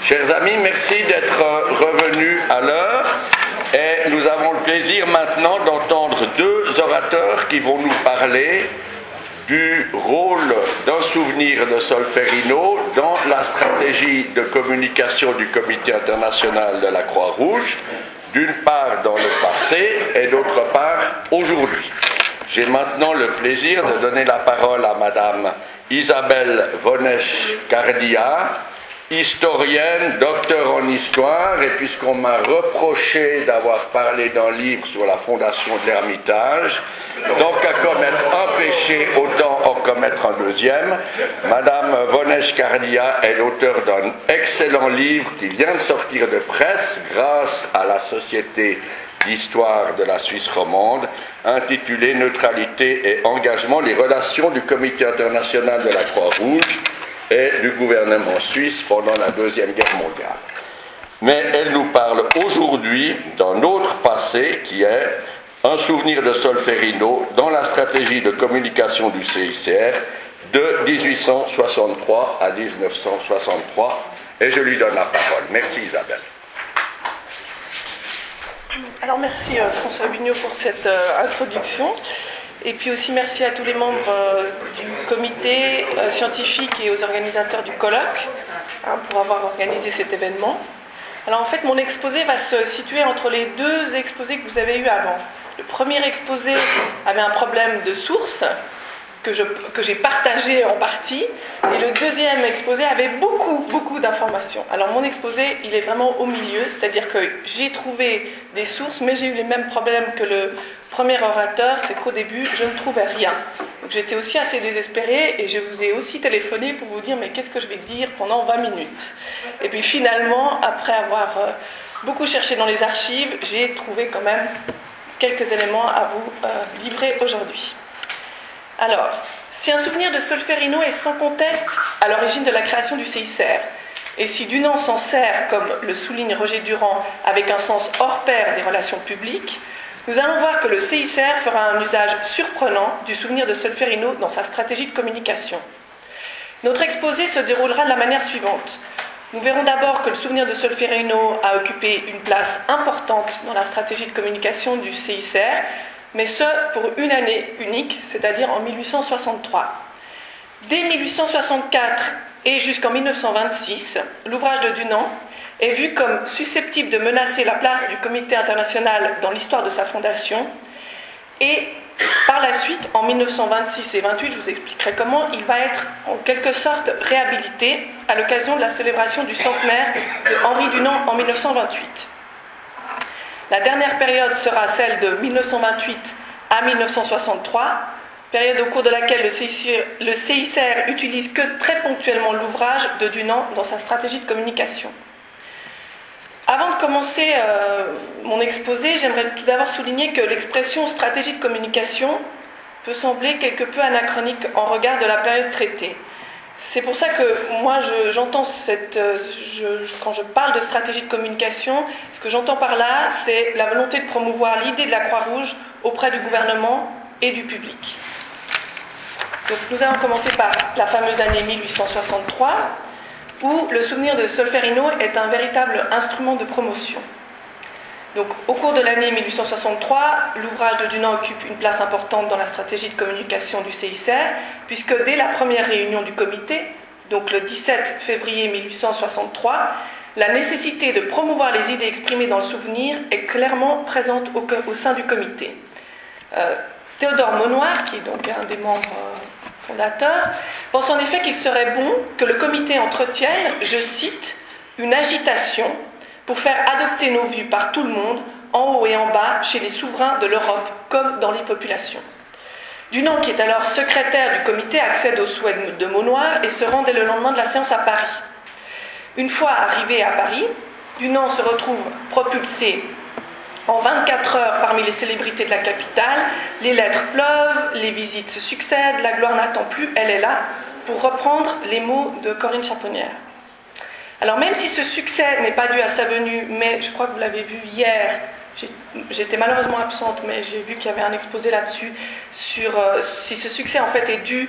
Chers amis, merci d'être revenus à l'heure et nous avons le plaisir maintenant d'entendre deux orateurs qui vont nous parler du rôle d'un souvenir de Solferino dans la stratégie de communication du Comité international de la Croix-Rouge, d'une part dans le passé et d'autre part aujourd'hui. J'ai maintenant le plaisir de donner la parole à Madame Isabelle Vonesh-Cardia, historienne, docteur en histoire, et puisqu'on m'a reproché d'avoir parlé d'un livre sur la fondation de l'Ermitage, tant qu'à commettre un péché, autant en commettre un deuxième. Madame Vonesh-Cardia est l'auteur d'un excellent livre qui vient de sortir de presse grâce à la Société d'histoire de la Suisse romande, intitulé « Neutralité et engagement, les relations du Comité international de la Croix-Rouge et du gouvernement suisse pendant la Deuxième Guerre mondiale ». Mais elle nous parle aujourd'hui d'un autre passé qui est un souvenir de Solferino dans la stratégie de communication du CICR de 1863 à 1963. Et je lui donne la parole. Merci Isabelle. Alors merci François Bugnot pour cette introduction et puis aussi merci à tous les membres du comité scientifique et aux organisateurs du colloque pour avoir organisé cet événement. Alors en fait mon exposé va se situer entre les deux exposés que vous avez eus avant. Le premier exposé avait un problème de source que j'ai partagé en partie, et le deuxième exposé avait beaucoup d'informations. Alors mon exposé, il est vraiment au milieu, c'est-à-dire que j'ai trouvé des sources, mais j'ai eu les mêmes problèmes que le premier orateur, c'est qu'au début, je ne trouvais rien. Donc j'étais aussi assez désespérée, et je vous ai aussi téléphoné pour vous dire, mais qu'est-ce que je vais dire pendant 20 minutes? Et puis finalement, après avoir beaucoup cherché dans les archives, j'ai trouvé quand même quelques éléments à vous livrer aujourd'hui. Alors, si un souvenir de Solferino est sans conteste à l'origine de la création du CICR, et si Dunant s'en sert, comme le souligne Roger Durand, avec un sens hors pair des relations publiques, nous allons voir que le CICR fera un usage surprenant du souvenir de Solferino dans sa stratégie de communication. Notre exposé se déroulera de la manière suivante. Nous verrons d'abord que le souvenir de Solferino a occupé une place importante dans la stratégie de communication du CICR, mais ce, pour une année unique, c'est-à-dire en 1863. Dès 1864 et jusqu'en 1926, l'ouvrage de Dunant est vu comme susceptible de menacer la place du Comité international dans l'histoire de sa fondation, et par la suite, en 1926 et 28, je vous expliquerai comment, il va être en quelque sorte réhabilité à l'occasion de la célébration du centenaire de Henri Dunant en 1928. La dernière période sera celle de 1928 à 1963, période au cours de laquelle le CICR utilise que très ponctuellement l'ouvrage de Dunant dans sa stratégie de communication. Avant de commencer mon exposé, j'aimerais tout d'abord souligner que l'expression stratégie de communication peut sembler quelque peu anachronique en regard de la période traitée. C'est pour ça que moi j'entends quand je parle de stratégie de communication, ce que j'entends par là, c'est la volonté de promouvoir l'idée de la Croix-Rouge auprès du gouvernement et du public. Donc nous allons commencer par la fameuse année 1863, où le souvenir de Solferino est un véritable instrument de promotion. Donc, au cours de l'année 1863, l'ouvrage de Dunant occupe une place importante dans la stratégie de communication du CICR, puisque dès la première réunion du comité, donc le 17 février 1863, la nécessité de promouvoir les idées exprimées dans le souvenir est clairement présente au sein du comité. Théodore Monnoir, qui est donc un des membres fondateurs, pense en effet qu'il serait bon que le comité entretienne, je cite, une agitation pour faire adopter nos vues par tout le monde, en haut et en bas, chez les souverains de l'Europe, comme dans les populations. Dunant, qui est alors secrétaire du comité, accède au souhait de Monnoir et se rend dès le lendemain de la séance à Paris. Une fois arrivé à Paris, Dunant se retrouve propulsé en 24 heures parmi les célébrités de la capitale, les lettres pleuvent, les visites se succèdent, la gloire n'attend plus, elle est là, pour reprendre les mots de Corinne Chaponière. Alors même si ce succès n'est pas dû à sa venue, mais je crois que vous l'avez vu hier, j'étais malheureusement absente, mais j'ai vu qu'il y avait un exposé là-dessus, sur si ce succès en fait est dû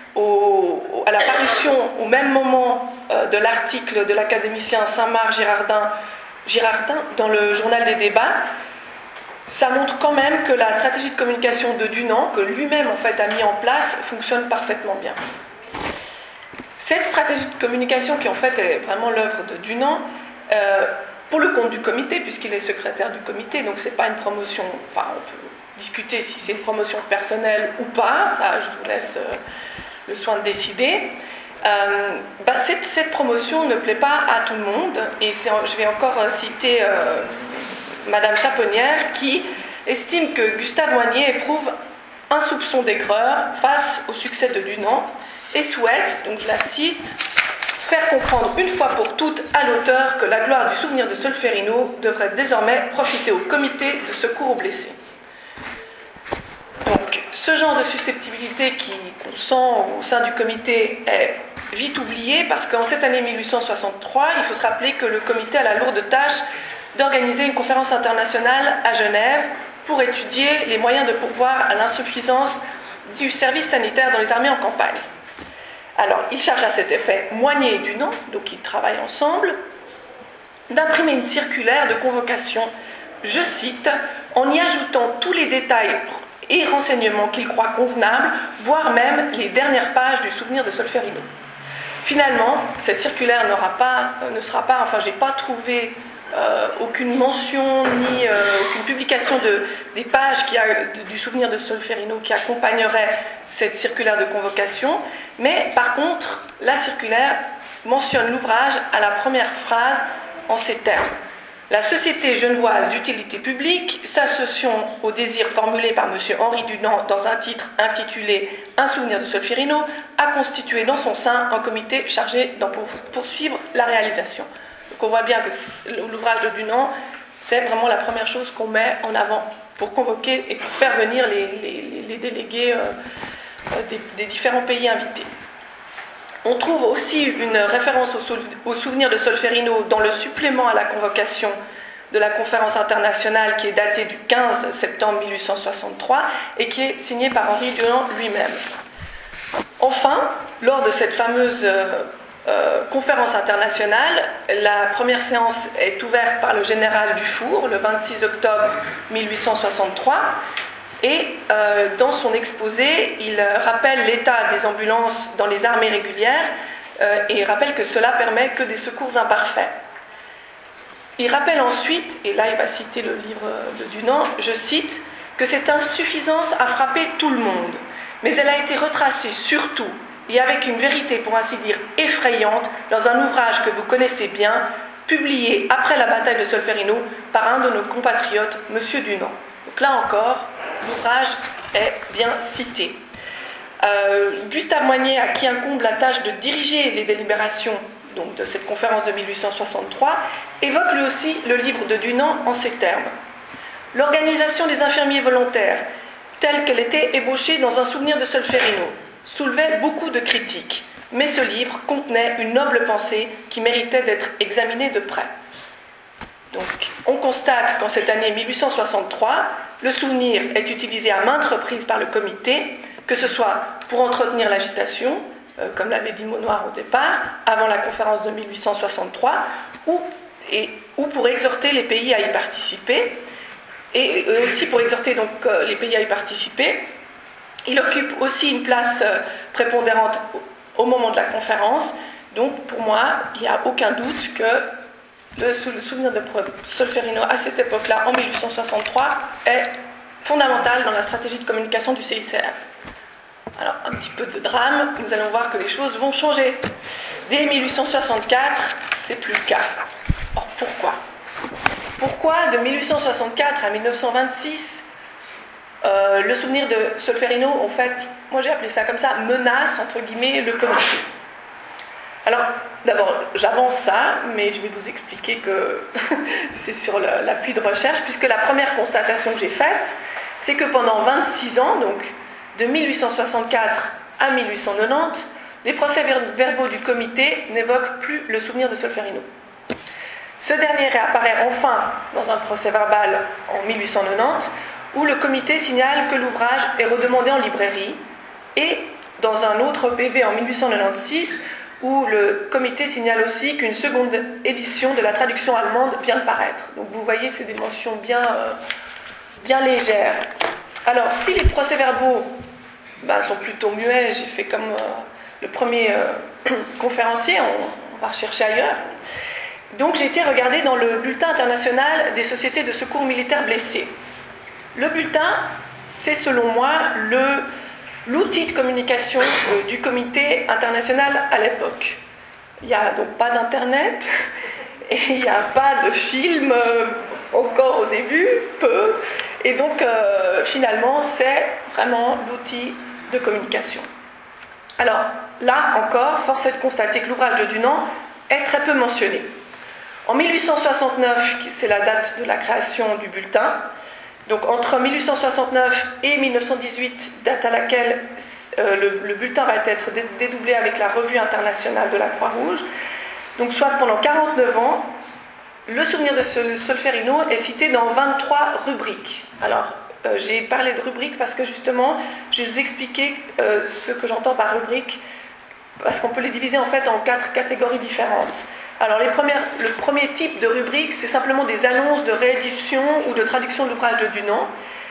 à la parution au même moment de l'article de l'académicien Saint-Marc Girardin dans le journal des débats, ça montre quand même que la stratégie de communication de Dunant, que lui-même en fait a mis en place, fonctionne parfaitement bien. Cette stratégie de communication qui en fait est vraiment l'œuvre de Dunant, pour le compte du comité, puisqu'il est secrétaire du comité, donc c'est pas une promotion, enfin on peut discuter si c'est une promotion personnelle ou pas, ça je vous laisse le soin de décider. Cette promotion ne plaît pas à tout le monde, et je vais encore citer Madame Chaponnière qui estime que Gustave Moynier éprouve un soupçon d'aigreur face au succès de Dunant et souhaite, donc je la cite, faire comprendre une fois pour toutes à l'auteur que la gloire du souvenir de Solferino devrait désormais profiter au comité de secours aux blessés. Donc, ce genre de susceptibilité qu'on sent au sein du comité est vite oublié parce qu'en cette année 1863, il faut se rappeler que le comité a la lourde tâche d'organiser une conférence internationale à Genève pour étudier les moyens de pourvoir à l'insuffisance du service sanitaire dans les armées en campagne. Alors, il charge à cet effet Moynier et Dunant, donc ils travaillent ensemble, d'imprimer une circulaire de convocation, je cite, en y ajoutant tous les détails et renseignements qu'il croit convenables, voire même les dernières pages du souvenir de Solferino. Finalement, cette circulaire ne sera pas, enfin, j'ai pas trouvé aucune mention ni aucune publication des pages du souvenir de Solferino qui accompagnerait cette circulaire de convocation, mais par contre, la circulaire mentionne l'ouvrage à la première phrase en ces termes. La Société genevoise d'utilité publique, s'associant au désir formulé par M. Henri Dunant dans un titre intitulé « Un souvenir de Solferino », a constitué dans son sein un comité chargé d'en poursuivre la réalisation. Donc on voit bien que l'ouvrage de Dunant, c'est vraiment la première chose qu'on met en avant pour convoquer et pour faire venir les délégués des différents pays invités. On trouve aussi une référence au souvenir de Solferino dans le supplément à la convocation de la conférence internationale qui est daté du 15 septembre 1863 et qui est signé par Henri Dunant lui-même. Enfin, lors de cette fameuse conférence internationale, la première séance est ouverte par le général Dufour le 26 octobre 1863 et dans son exposé, il rappelle l'état des ambulances dans les armées régulières et rappelle que cela permet que des secours imparfaits. Il rappelle ensuite, et là il va citer le livre de Dunant, je cite, que cette insuffisance a frappé tout le monde, mais elle a été retracée surtout et avec une vérité pour ainsi dire effrayante dans un ouvrage que vous connaissez bien, publié après la bataille de Solferino par un de nos compatriotes, M. Dunant. Donc là encore, l'ouvrage est bien cité. Gustave Moynier, à qui incombe la tâche de diriger les délibérations donc, de cette conférence de 1863, évoque lui aussi le livre de Dunant en ces termes. L'organisation des infirmiers volontaires, telle qu'elle était ébauchée dans un souvenir de Solferino, soulevait beaucoup de critiques, mais ce livre contenait une noble pensée qui méritait d'être examinée de près. Donc, on constate qu'en cette année 1863, le souvenir est utilisé à maintes reprises par le comité, que ce soit pour entretenir l'agitation, comme l'avait dit Maunoir au départ, avant la conférence de 1863, ou pour exhorter les pays à y participer, et aussi pour exhorter donc les pays à y participer. Il occupe aussi une place prépondérante au moment de la conférence, donc pour moi, il n'y a aucun doute que le souvenir de Solferino à cette époque-là, en 1863, est fondamental dans la stratégie de communication du CICR. Alors, un petit peu de drame, nous allons voir que les choses vont changer. Dès 1864, c'est plus le cas. Or, pourquoi ? Pourquoi, de 1864 à 1926, le souvenir de Solferino, en fait, moi j'ai appelé ça comme ça, menace, entre guillemets, le comité. Alors, d'abord, j'avance ça, mais je vais vous expliquer que c'est sur l'appui de recherche, puisque la première constatation que j'ai faite, c'est que pendant 26 ans, donc de 1864 à 1890, les procès-verbaux du comité n'évoquent plus le souvenir de Solferino. Ce dernier réapparaît enfin dans un procès-verbal en 1890, où le comité signale que l'ouvrage est redemandé en librairie et dans un autre PV en 1896, où le comité signale aussi qu'une seconde édition de la traduction allemande vient de paraître. Donc vous voyez, c'est des mentions bien légères. Alors, si les procès-verbaux sont plutôt muets, j'ai fait comme le premier conférencier, on va rechercher ailleurs. Donc j'ai été regarder dans le bulletin international des sociétés de secours militaires blessés. Le bulletin, c'est selon moi l'outil de communication du comité international à l'époque. Il n'y a donc pas d'internet, et il n'y a pas de film, encore au début, peu, et donc finalement c'est vraiment l'outil de communication. Alors là encore, force est de constater que l'ouvrage de Dunant est très peu mentionné. En 1869, c'est la date de la création du bulletin, donc entre 1869 et 1918, date à laquelle le bulletin va être dédoublé avec la revue internationale de la Croix-Rouge, donc soit pendant 49 ans, le souvenir de Solferino est cité dans 23 rubriques. Alors, j'ai parlé de rubriques parce que justement, je vais vous expliquer ce que j'entends par rubrique, parce qu'on peut les diviser en fait en 4 catégories différentes. Alors, le premier type de rubrique, c'est simplement des annonces de réédition ou de traduction de l'ouvrage de Dunant.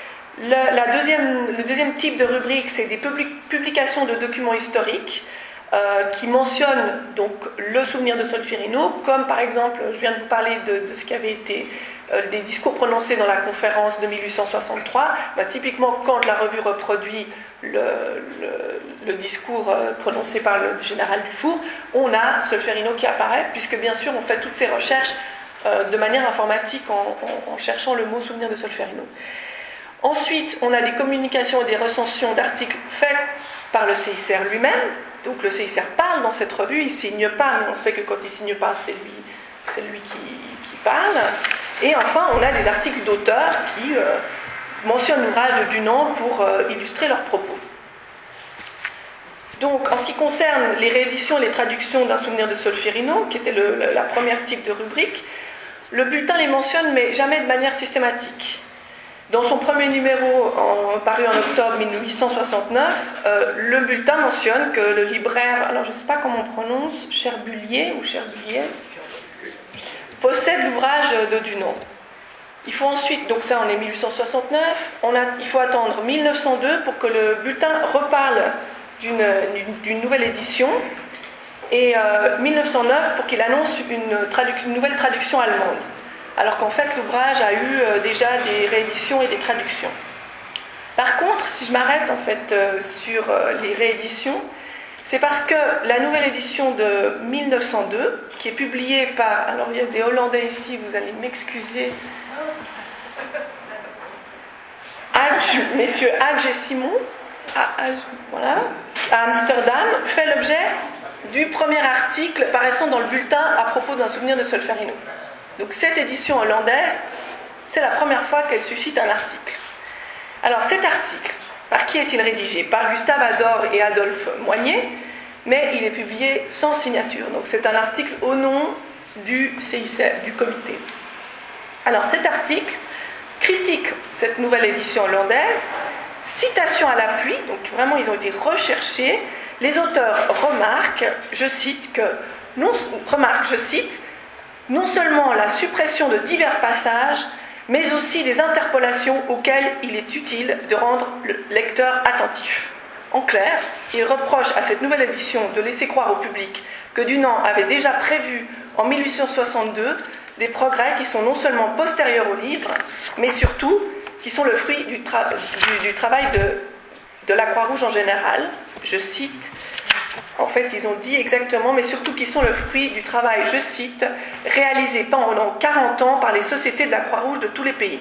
Le deuxième type de rubrique, c'est des publications de documents historiques qui mentionnent donc le souvenir de Solferino, comme par exemple, je viens de vous parler de ce qui avait été des discours prononcés dans la conférence de 1863. Typiquement, quand la revue reproduit le discours prononcé par le général Dufour, on a Solferino qui apparaît, puisque bien sûr on fait toutes ces recherches de manière informatique en cherchant le mot souvenir de Solferino. Ensuite, on a des communications et des recensions d'articles faits par le CICR lui-même. Donc le CICR parle dans cette revue, il ne signe pas, mais on sait que quand il ne signe pas, c'est lui qui parle. Et enfin, on a des articles d'auteurs qui mentionnent l'ouvrage de Dunant pour illustrer leurs propos. Donc, en ce qui concerne les rééditions et les traductions d'un souvenir de Solferino, qui était la première type de rubrique, le bulletin les mentionne, mais jamais de manière systématique. Dans son premier numéro, paru en octobre 1869, le bulletin mentionne que le libraire, alors je ne sais pas comment on prononce, Cherbuliez ou Cherbuliez, possède l'ouvrage de Dunant. Il faut ensuite, donc ça on est 1869, il faut attendre 1902 pour que le bulletin reparle d'une nouvelle édition, et 1909 pour qu'il annonce une nouvelle traduction allemande. Alors qu'en fait l'ouvrage a eu déjà des rééditions et des traductions. Par contre, si je m'arrête en fait sur les rééditions, c'est parce que la nouvelle édition de 1902, qui est publiée par, alors il y a des Hollandais ici, vous allez m'excuser, messieurs Hadj et Simon, à Amsterdam, fait l'objet du premier article paraissant dans le bulletin à propos d'un souvenir de Solferino. Donc cette édition hollandaise, c'est la première fois qu'elle suscite un article. Alors cet article, par qui est-il rédigé? Par Gustave Ador et Adolphe Moignet, mais il est publié sans signature. Donc c'est un article au nom du CICR, du comité. Alors cet article critique cette nouvelle édition hollandaise, citation à l'appui, donc vraiment ils ont été recherchés. Les auteurs remarquent, je cite, non seulement la suppression de divers passages, mais aussi des interpolations auxquelles il est utile de rendre le lecteur attentif. En clair, il reproche à cette nouvelle édition de laisser croire au public que Dunant avait déjà prévu en 1862 des progrès qui sont non seulement postérieurs au livre, mais surtout qui sont le fruit du travail de la Croix-Rouge en général. Je cite, en fait ils ont dit exactement, mais surtout qui sont le fruit du travail, je cite, réalisé pendant 40 ans par les sociétés de la Croix-Rouge de tous les pays.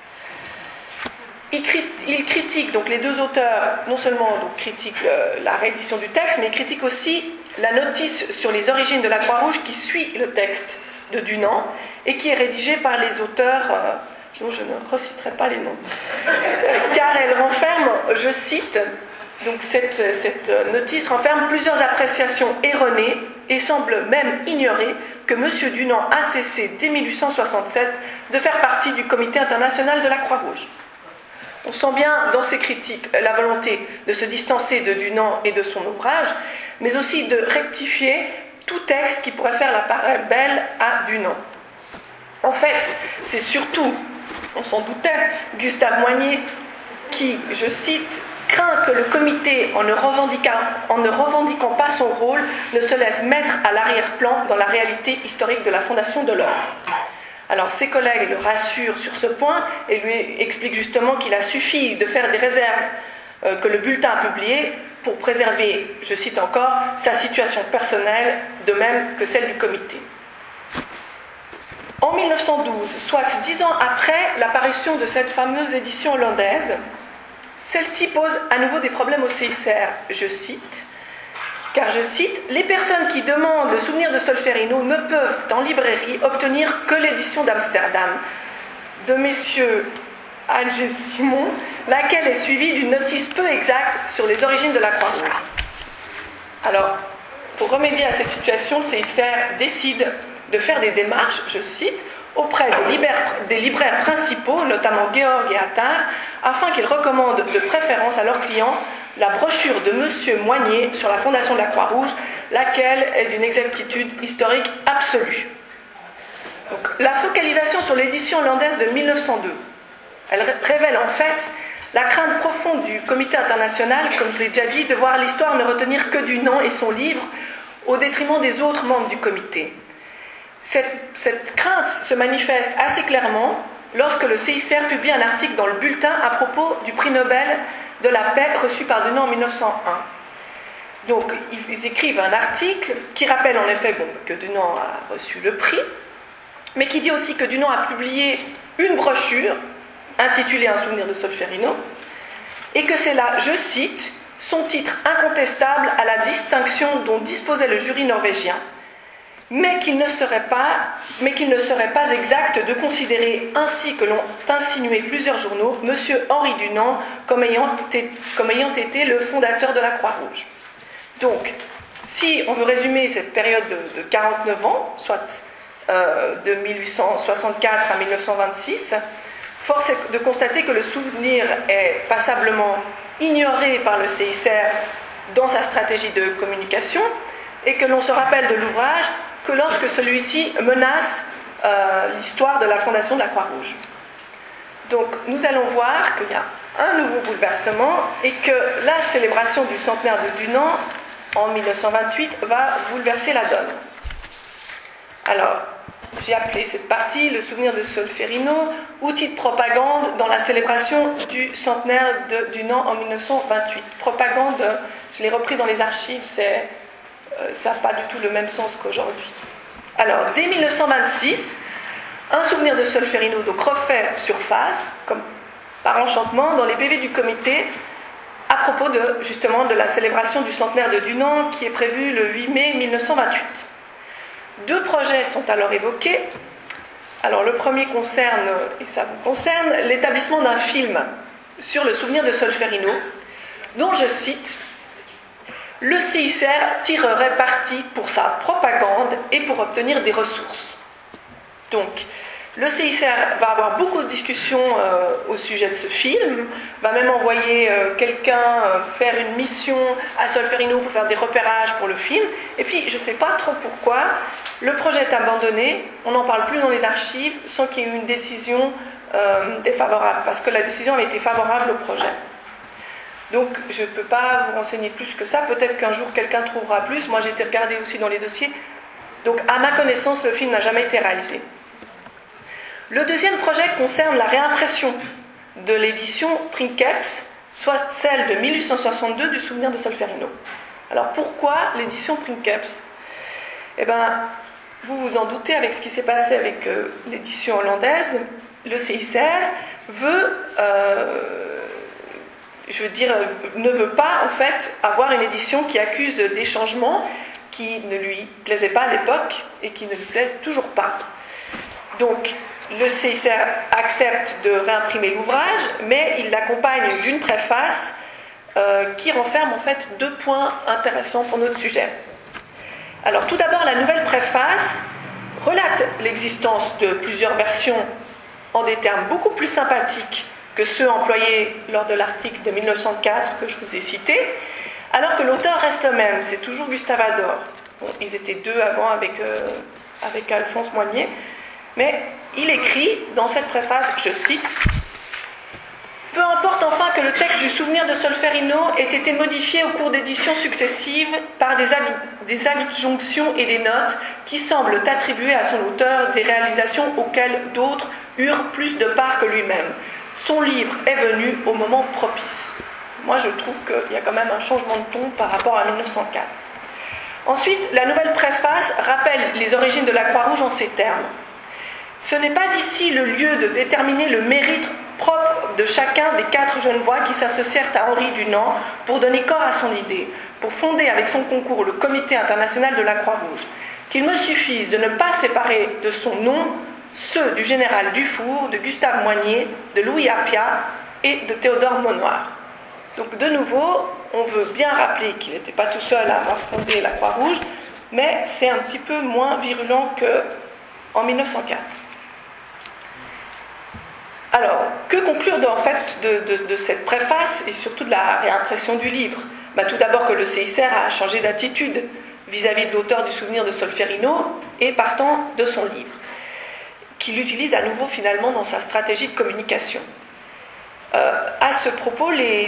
Il critique, donc les deux auteurs, non seulement donc, critiquent la réédition du texte, mais ils critiquent aussi la notice sur les origines de la Croix-Rouge qui suit le texte de Dunant et qui est rédigée par les auteurs, dont je ne reciterai pas les noms, car elle renferme, je cite, donc cette notice renferme plusieurs appréciations erronées et semble même ignorer que M. Dunant a cessé dès 1867 de faire partie du Comité international de la Croix-Rouge. On sent bien dans ses critiques la volonté de se distancer de Dunant et de son ouvrage, mais aussi de rectifier tout texte qui pourrait faire la part belle à Dunant. En fait, c'est surtout, on s'en doutait, Gustave Moynier qui, je cite, craint que le comité, en ne revendiquant pas son rôle, ne se laisse mettre à l'arrière-plan dans la réalité historique de la fondation de l'œuvre. Alors ses collègues le rassurent sur ce point et lui expliquent justement qu'il a suffi de faire des réserves que le bulletin a publiées pour préserver, je cite encore, sa situation personnelle, de même que celle du comité. En 1912, soit 10 ans après l'apparition de cette fameuse édition hollandaise, celle-ci pose à nouveau des problèmes au CICR, je cite, car je cite, « Les personnes qui demandent le souvenir de Solferino ne peuvent, en librairie, obtenir que l'édition d'Amsterdam de messieurs Alge et Simon, laquelle est suivie d'une notice peu exacte sur les origines de la Croix-Rouge. » Alors, pour remédier à cette situation, le CICR décide de faire des démarches, je cite, auprès des libraires principaux, notamment Georg et Attard, afin qu'ils recommandent de préférence à leurs clients la brochure de M. Moynier sur la fondation de la Croix-Rouge, laquelle est d'une exactitude historique absolue. Donc, la focalisation sur l'édition hollandaise de 1902, elle révèle en fait la crainte profonde du comité international, comme je l'ai déjà dit, de voir l'histoire ne retenir que Dunant et son livre au détriment des autres membres du comité. Cette crainte se manifeste assez clairement lorsque le CICR publie un article dans le bulletin à propos du prix Nobel de la paix reçu par Dunant en 1901. Donc, ils écrivent un article qui rappelle en effet que Dunant a reçu le prix, mais qui dit aussi que Dunant a publié une brochure intitulée Un souvenir de Solferino, et que c'est là, je cite, son titre incontestable à la distinction dont disposait le jury norvégien, mais qu'il ne serait pas exact de considérer, ainsi que l'ont insinué plusieurs journaux, M. Henri Dunant comme ayant été le fondateur de la Croix-Rouge. Donc, si on veut résumer cette période de 49 ans, soit de 1864 à 1926, force est de constater que le souvenir est passablement ignoré par le CICR dans sa stratégie de communication et que l'on se rappelle de l'ouvrage que lorsque celui-ci menace l'histoire de la fondation de la Croix-Rouge. Donc nous allons voir qu'il y a un nouveau bouleversement et que la célébration du centenaire de Dunant en 1928 va bouleverser la donne. Alors, j'ai appelé cette partie le souvenir de Solferino, outil de propagande dans la célébration du centenaire de Dunant en 1928. Propagande, je l'ai repris dans les archives, ça n'a pas du tout le même sens qu'aujourd'hui. Alors, dès 1926, un souvenir de Solferino donc refait surface, comme par enchantement, dans les PV du comité, à propos justement de la célébration du centenaire de Dunant, qui est prévue le 8 mai 1928. Deux projets sont alors évoqués. Alors, le premier concerne, et ça vous concerne, l'établissement d'un film sur le souvenir de Solferino, dont je cite: le CICR tirerait parti pour sa propagande et pour obtenir des ressources. Donc, le CICR va avoir beaucoup de discussions au sujet de ce film, va même envoyer quelqu'un faire une mission à Solferino pour faire des repérages pour le film. Et puis, je ne sais pas trop pourquoi, le projet est abandonné, on n'en parle plus dans les archives, sans qu'il y ait eu une décision défavorable, parce que la décision avait été favorable au projet. Donc, je ne peux pas vous renseigner plus que ça. Peut-être qu'un jour, quelqu'un trouvera plus. Moi, j'ai été regarder aussi dans les dossiers. Donc, à ma connaissance, le film n'a jamais été réalisé. Le deuxième projet concerne la réimpression de l'édition Princeps, soit celle de 1862 du souvenir de Solferino. Alors, pourquoi l'édition Princeps ? Eh bien, vous vous en doutez avec ce qui s'est passé avec l'édition hollandaise. Le CICR ne veut pas en fait avoir une édition qui accuse des changements qui ne lui plaisaient pas à l'époque et qui ne lui plaisent toujours pas. Donc le CICR accepte de réimprimer l'ouvrage, mais il l'accompagne d'une préface qui renferme en fait deux points intéressants pour notre sujet. Alors tout d'abord, la nouvelle préface relate l'existence de plusieurs versions en des termes beaucoup plus sympathiques que ceux employés lors de l'article de 1904 que je vous ai cité, alors que l'auteur reste le même, c'est toujours Gustave Ador. Bon, ils étaient deux avant avec Alphonse Moignet, mais il écrit dans cette préface, je cite, « Peu importe enfin que le texte du souvenir de Solferino ait été modifié au cours d'éditions successives par des adjonctions et des notes qui semblent attribuer à son auteur des réalisations auxquelles d'autres eurent plus de part que lui-même. Son livre est venu au moment propice. » Moi, je trouve qu'il y a quand même un changement de ton par rapport à 1904. Ensuite, la nouvelle préface rappelle les origines de la Croix-Rouge en ces termes. « Ce n'est pas ici le lieu de déterminer le mérite propre de chacun des 4 Genevois qui s'associèrent à Henri Dunant pour donner corps à son idée, pour fonder avec son concours le Comité international de la Croix-Rouge. Qu'il me suffise de ne pas séparer de son nom ceux du général Dufour, de Gustave Moignet, de Louis Appia et de Théodore Monnoir. » Donc de nouveau, on veut bien rappeler qu'il n'était pas tout seul à avoir fondé la Croix-Rouge, mais c'est un petit peu moins virulent qu'en 1904. Alors, que conclure de cette préface et surtout de la réimpression du livre ? Tout d'abord que le CICR a changé d'attitude vis-à-vis de l'auteur du souvenir de Solferino et partant de son livre, qu'il utilise à nouveau finalement dans sa stratégie de communication. À ce propos,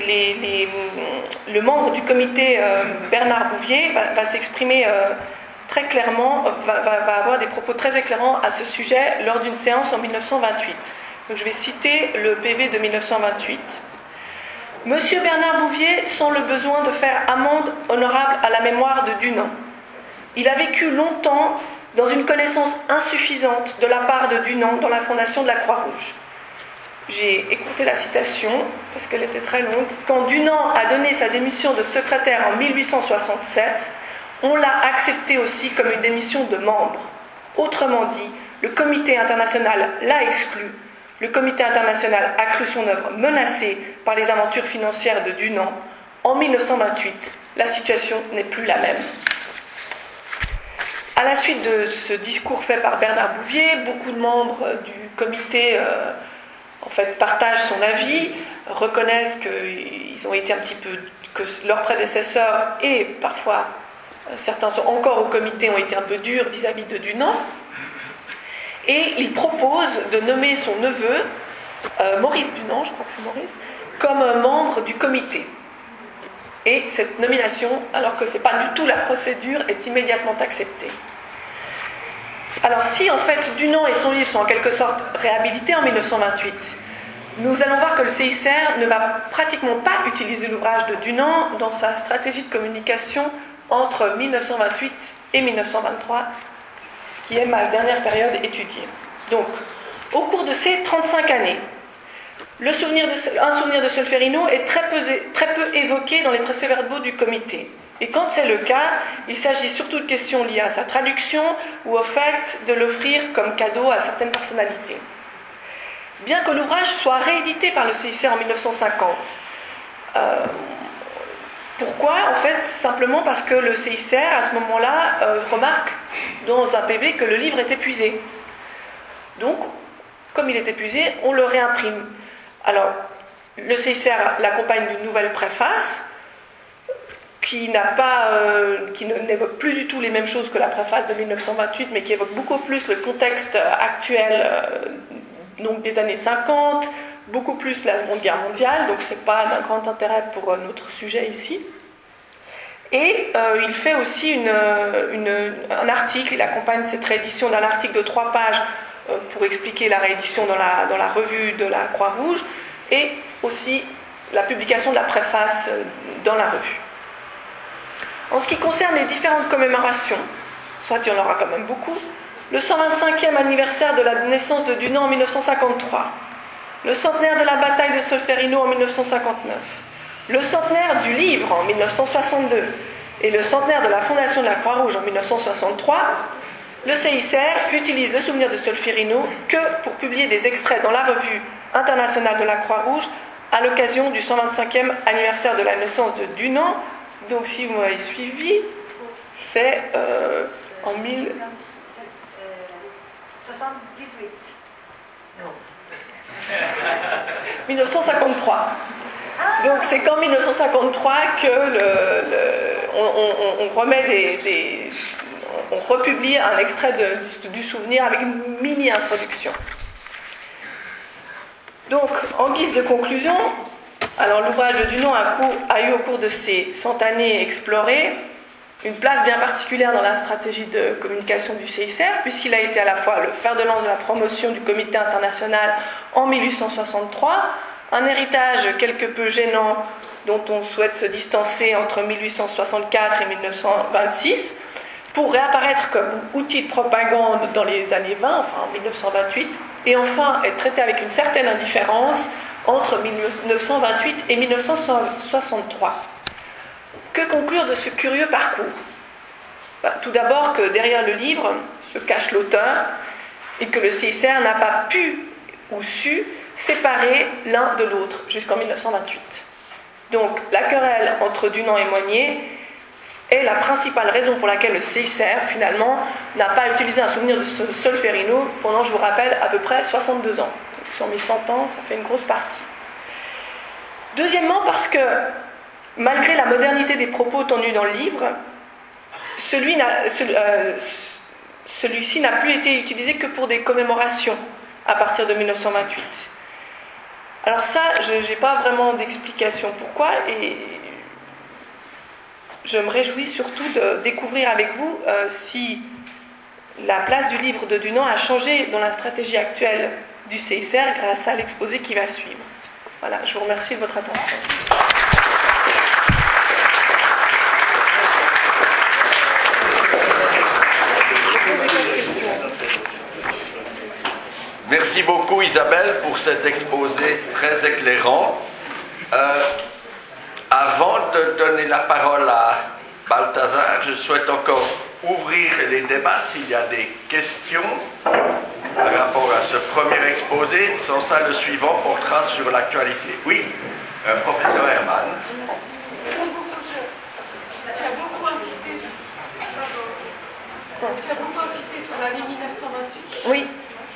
le membre du comité Bernard Bouvier va s'exprimer très clairement, va avoir des propos très éclairants à ce sujet lors d'une séance en 1928. Donc je vais citer le PV de 1928. « Monsieur Bernard Bouvier sent le besoin de faire amende honorable à la mémoire de Dunant. Il a vécu longtemps dans une connaissance insuffisante de la part de Dunant dans la fondation de la Croix-Rouge. J'ai écouté la citation, parce qu'elle était très longue. Quand Dunant a donné sa démission de secrétaire en 1867, on l'a acceptée aussi comme une démission de membre. Autrement dit, le comité international l'a exclu. Le comité international a cru son œuvre menacée par les aventures financières de Dunant. En 1928, la situation n'est plus la même. » À la suite de ce discours fait par Bernard Bouvier, beaucoup de membres du comité partagent son avis, reconnaissent qu'ils ont été que leurs prédécesseurs et parfois certains sont encore au comité ont été un peu durs vis-à-vis de Dunant. Et il propose de nommer son neveu, Maurice Dunant, je crois que c'est Maurice, comme membre du comité. Et cette nomination, alors que ce n'est pas du tout la procédure, est immédiatement acceptée. Alors si en fait Dunant et son livre sont en quelque sorte réhabilités en 1928, nous allons voir que le CICR ne va pratiquement pas utiliser l'ouvrage de Dunant dans sa stratégie de communication entre 1928 et 1923, qui est ma dernière période étudiée. Donc, au cours de ces 35 années, un souvenir de Solferino est très peu évoqué dans les procès-verbaux du comité. Et quand c'est le cas, il s'agit surtout de questions liées à sa traduction ou au fait de l'offrir comme cadeau à certaines personnalités. Bien que l'ouvrage soit réédité par le CICR en 1950, pourquoi ? En fait, simplement parce que le CICR, à ce moment-là, remarque dans un PV que le livre est épuisé. Donc, comme il est épuisé, on le réimprime. Alors, le CICR l'accompagne d'une nouvelle préface qui n'évoque plus du tout les mêmes choses que la préface de 1928, mais qui évoque beaucoup plus le contexte actuel, donc des années 50, beaucoup plus la Seconde Guerre mondiale, donc ce n'est pas d'un grand intérêt pour notre sujet ici. Et il fait aussi un article, il accompagne cette réédition d'un article de 3 pages pour expliquer la réédition dans la revue de la Croix-Rouge, et aussi la publication de la préface dans la revue. En ce qui concerne les différentes commémorations, soit il y en aura quand même beaucoup, le 125e anniversaire de la naissance de Dunant en 1953, le centenaire de la bataille de Solferino en 1959, le centenaire du livre en 1962 et le centenaire de la fondation de la Croix-Rouge en 1963, le CICR utilise le souvenir de Solferino que pour publier des extraits dans la revue internationale de la Croix-Rouge à l'occasion du 125e anniversaire de la naissance de Dunant. Donc si vous m'avez suivi, c'est en 78. Non. 1953. Donc c'est qu'en 1953 que on remet on republie un extrait du souvenir avec une mini-introduction. Donc, en guise de conclusion, alors l'ouvrage de Dunant a eu au cours de ces 100 années explorées une place bien particulière dans la stratégie de communication du CICR, puisqu'il a été à la fois le fer de lance de la promotion du comité international en 1863, un héritage quelque peu gênant dont on souhaite se distancer entre 1864 et 1926, pour réapparaître comme outil de propagande dans les années 20, enfin en 1928, et enfin être traité avec une certaine indifférence entre 1928 et 1963. Que conclure de ce curieux parcours ? Tout d'abord que derrière le livre se cache l'auteur et que le CICR n'a pas pu ou su séparer l'un de l'autre jusqu'en 1928. Donc la querelle entre Dunant et Moynier est la principale raison pour laquelle le CICR, finalement, n'a pas utilisé un souvenir de Solferino pendant, je vous rappelle, à peu près 62 ans. Sur mes 100 ans, ça fait une grosse partie. Deuxièmement, parce que, malgré la modernité des propos tenus dans le livre, celui-ci n'a plus été utilisé que pour des commémorations à partir de 1928. Alors ça, je n'ai pas vraiment d'explication pourquoi, et je me réjouis surtout de découvrir avec vous si la place du livre de Dunant a changé dans la stratégie actuelle du CICR grâce à l'exposé qui va suivre. Voilà, je vous remercie de votre attention. Merci beaucoup Isabelle pour cet exposé très éclairant. Avant de donner la parole à Balthazar, je souhaite encore ouvrir les débats s'il y a des questions par rapport à ce premier exposé. Sans ça, le suivant portera sur l'actualité. Oui, professeur Herman. Tu as beaucoup insisté sur l'année 1928. Oui.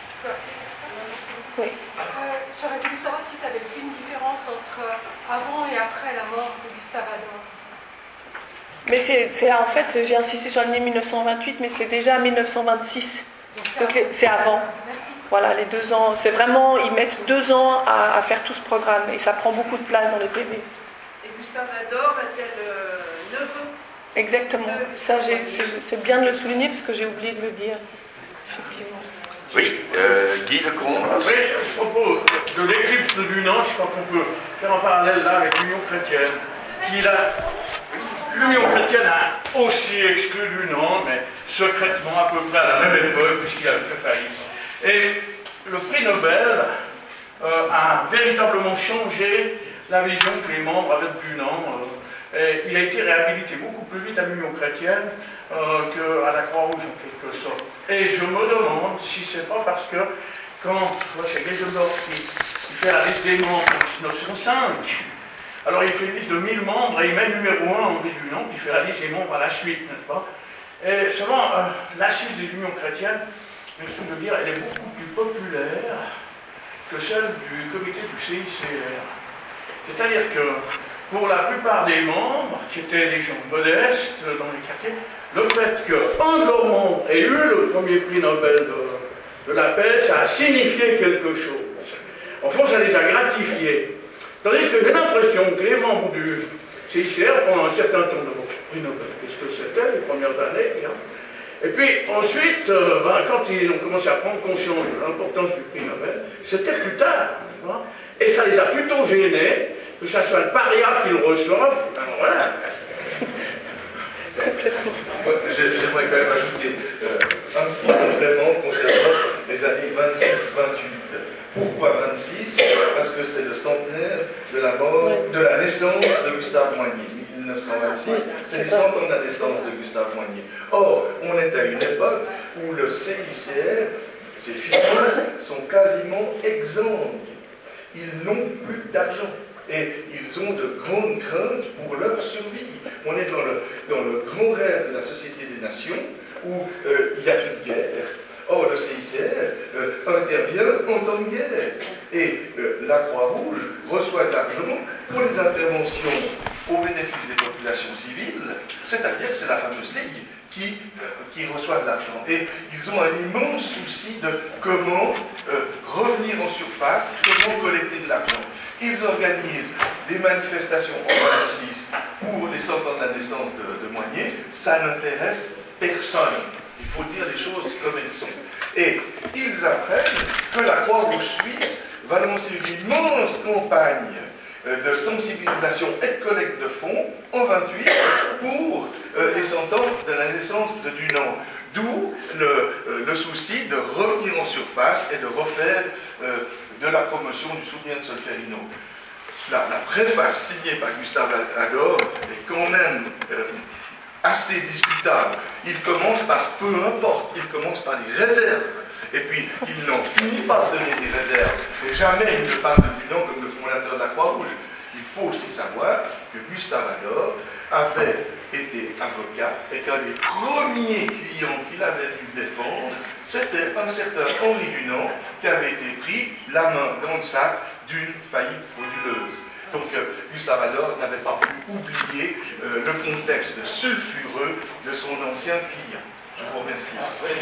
Oui. J'aurais voulu savoir si tu avais vu une différence entre avant et après la mort de Gustave Adolphe. Mais c'est en fait, j'ai insisté sur l'année 1928, mais c'est déjà 1926. Donc c'est avant. Merci. Voilà, les 2 ans. C'est vraiment, ils mettent 2 ans à faire tout ce programme et ça prend beaucoup de place dans le PV. Et Gustave Adolphe était le neveu. Exactement. Ça, c'est bien de le souligner parce que j'ai oublié de le dire. Effectivement. Oui, Guy Lecomte. Après, à ce propos de l'éclipse de Dunant, je crois qu'on peut faire un parallèle là avec l'Union chrétienne. L'Union chrétienne a aussi exclu Dunant, mais secrètement à peu près à la même époque, puisqu'il avait fait faillite. Et le prix Nobel a véritablement changé la vision que les membres avaient de Dunant. Et il a été réhabilité beaucoup plus vite à l'Union chrétienne qu'à la Croix-Rouge en quelque sorte. Et je me demande si c'est pas parce que quand c'est Geisendorf qui fait la liste des membres en 1905, alors il fait une liste de 1000 membres et il met numéro 1 Henri Dunant, qui fait la liste des membres à la suite, n'est-ce pas? Et seulement l'assise des unions chrétiennes, je veux dire, elle est beaucoup plus populaire que celle du comité du CICR. C'est-à-dire que pour la plupart des membres, qui étaient des gens modestes dans les quartiers, le fait qu'un de leurs membres ait eu le premier prix Nobel de la paix, ça a signifié quelque chose. En fond, ça les a gratifiés. Tandis que j'ai l'impression que les membres du CICR, pendant un certain temps de prix Nobel, qu'est-ce que c'était, les premières années, hein. Et puis ensuite, quand ils ont commencé à prendre conscience de l'importance du prix Nobel, c'était plus tard. Hein. Et ça les a plutôt gênés, que ça soit le paria qu'ils reçoivent. Alors voilà. J'aimerais quand même ajouter un petit complément concernant les années 26-28. Pourquoi 26? Parce que c'est le centenaire de la mort, de la naissance de Gustave Moynier. 1926, c'est les 100 ans de la naissance de Gustave Moynier. Or, on est à une époque où le CICR, ses finances sont quasiment exsangues. Ils n'ont plus d'argent. Et ils ont de grandes craintes pour leur survie. On est dans le grand rêve de la Société des Nations où il y a une guerre. Or, le CICR intervient en temps de guerre. Et la Croix-Rouge reçoit de l'argent pour les interventions au bénéfice des populations civiles, c'est-à-dire que c'est la fameuse Ligue qui reçoit de l'argent. Et ils ont un immense souci de comment revenir en surface, comment collecter de l'argent. Ils organisent des manifestations en 26 pour les 100 ans de la naissance de Moignet. Ça n'intéresse personne. Il faut dire les choses comme elles sont. Et ils apprennent que la Croix-Rouge suisse va lancer une immense campagne de sensibilisation et de collecte de fonds en 28 pour les 100 ans de la naissance de Dunant. D'où le souci de revenir en surface et de refaire de la promotion du soutien de Solferino. La préface signée par Gustave Ador est quand même assez discutable. Il commence par peu importe, il commence par les réserves. Et puis, il n'en finit pas de donner des réserves. Mais jamais il ne parle de Dunant comme le fondateur de la Croix-Rouge. Il faut aussi savoir que Gustave Ador avait été avocat et qu'un des premiers clients qu'il avait dû défendre, c'était un certain Henri Dunant qui avait été pris la main dans le sac d'une faillite frauduleuse. Donc Gustave Ador n'avait pas pu oublier le contexte sulfureux de son ancien client. Je vous remercie.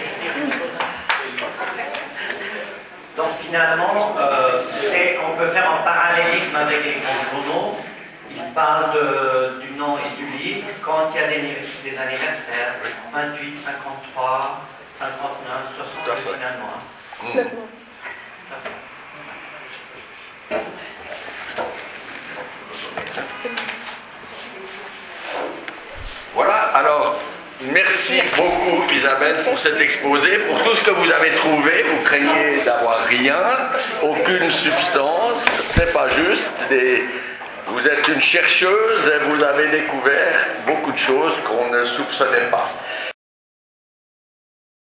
Donc finalement, on peut faire un parallélisme avec les grands journaux. Ils parlent du nom et du livre quand il y a des anniversaires, 28, 53, 59, 60 finalement. Complètement. Tout à fait. Voilà, alors, merci beaucoup Isabelle pour cet exposé, pour tout ce que vous avez trouvé. Vous craignez d'avoir rien, aucune substance, c'est pas juste. Vous êtes une chercheuse et vous avez découvert beaucoup de choses qu'on ne soupçonnait pas.